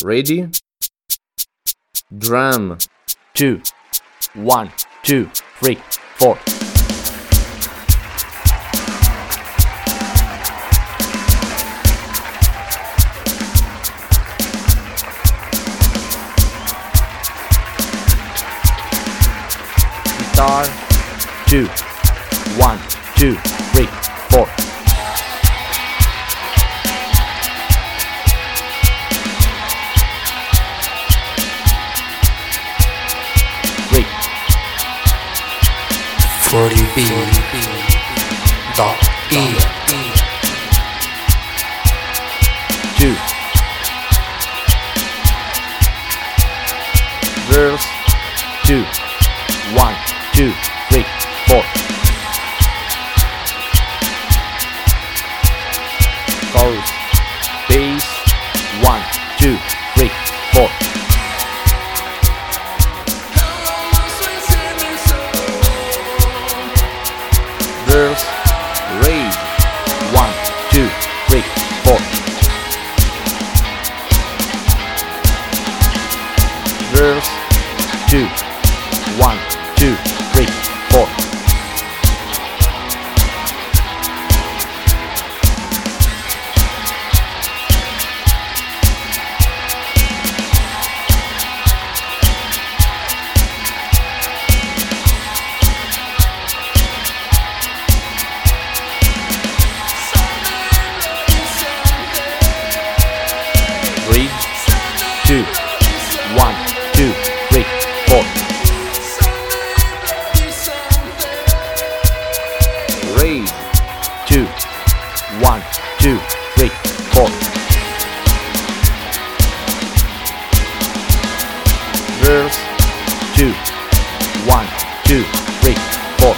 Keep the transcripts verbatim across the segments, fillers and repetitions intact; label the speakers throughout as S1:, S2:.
S1: Ready? Drum.
S2: Two, one, two, three, four. Guitar. Two, one, two, three, four. Three.
S3: forty B dot E.
S2: Two. Verse. Two. One, two, three, four. Chorus. Bass. One, two, three, four. Verse. Raise. One, two, three, four. Verse. Two. One, two, three, four. Three, two, one, two, three, four. Raise. Two, one, two, three, four. Verse. Two, one, two, three, four.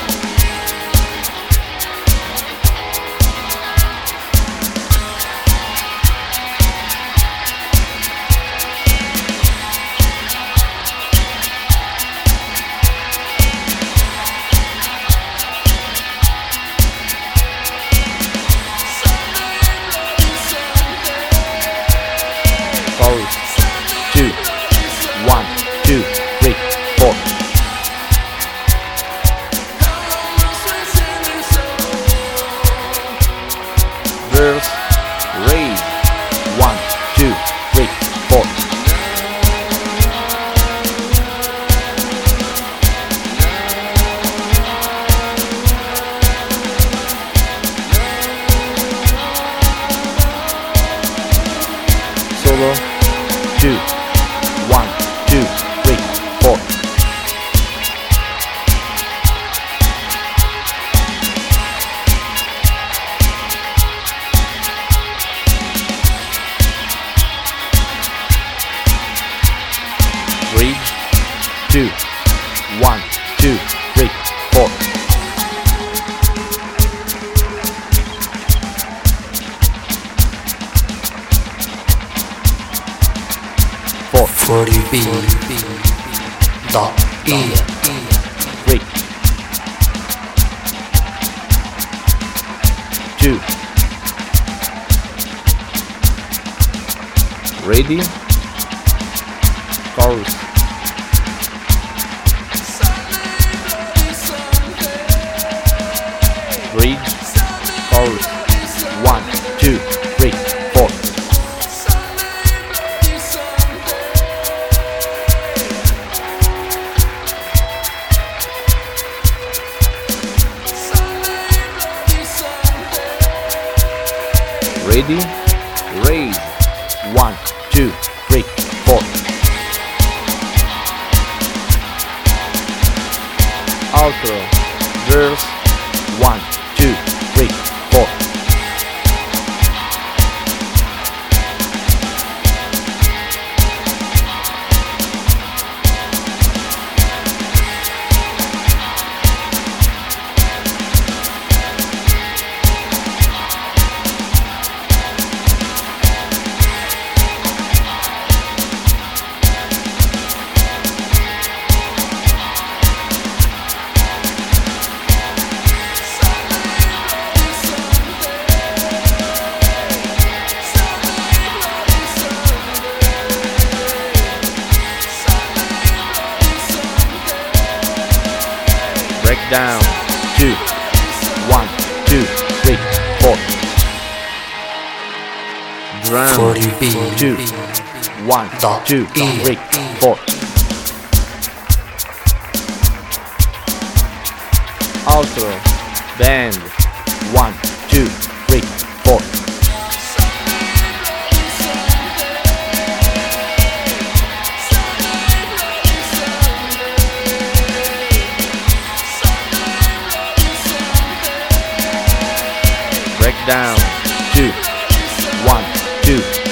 S2: Chorus. Two, one, two, three, four. Verse. Raise. One, two, three, four. Solo. Two, one, two, three, four. Three, two, one, two, three, four. Four.
S3: forty B dot E.
S2: Three, two.
S1: Ready? Chorus.
S2: Three. Chorus. One, two, three, four.
S1: Ready?
S2: Raise. One, two, three, four. Outro. Verse. One, two, three, four. breakdown, two, one, two, three, four. Drum,
S3: forty B
S2: two, one,
S3: dot
S2: two,
S3: E.
S2: three, four. Outro, band, one, two, three, four. Breakdown, two, one, two.